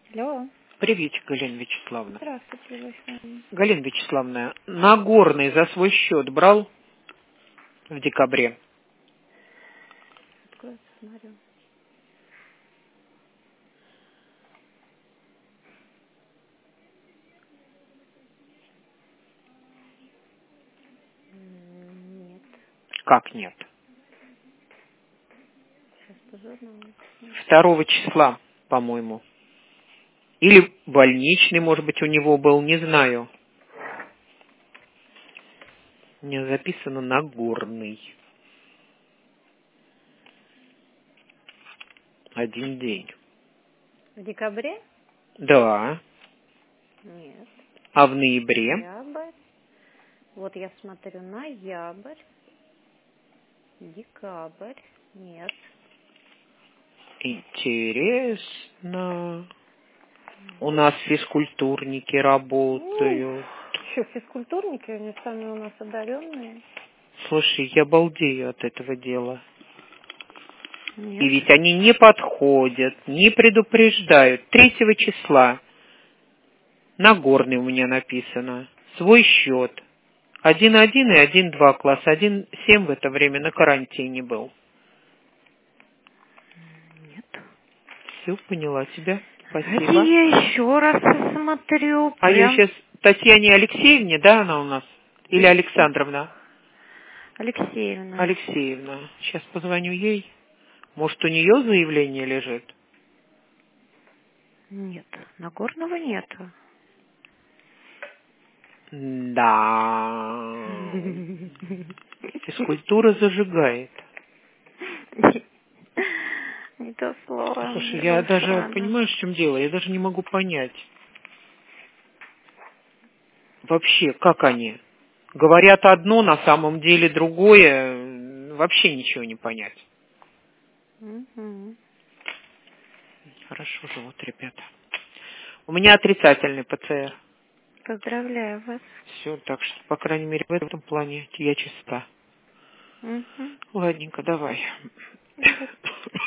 Алло. Приветик, Галина Вячеславовна. Здравствуйте, Вячеславовна. Галина Вячеславовна, Нагорный за свой счет брал в декабре? Откройте, смотрю. Нет. Как нет? Сейчас по журналу. 2 числа, по-моему. Или больничный, может быть, у него был, не знаю. У меня записано Нагорный. 1 день. В декабре? Да. Нет. А в ноябре? Ноябрь. Вот я смотрю, ноябрь. Декабрь. Нет. Интересно. У нас физкультурники работают. Что, физкультурники, они сами у нас одаренные? Слушай, я балдею от этого дела. Нет. И ведь они не подходят, не предупреждают. 3 числа Нагорный у меня написано. Свой счет. 1.1 и 1.2 класс. 1.7 в это время на карантине был. Нет. Все, поняла тебя. Давайте Спасибо. я еще раз посмотрю. А я сейчас Татьяне Алексеевне, да, она у нас? Или Александровна? Алексеевна. Алексеевна. Сейчас позвоню ей. Может, у нее заявление лежит? Нет, Нагорного нету. Да. Физкультура зажигает. Не то слово. Слушай, я даже, понимаешь, в чем дело? Я даже не могу понять. Вообще, как они? Говорят одно, на самом деле другое. Вообще ничего не понять. Угу. Хорошо живут ребята. У меня отрицательный ПЦР. Поздравляю вас. Все, так что, по крайней мере, в этом плане я чиста. Угу. Ладненько, давай.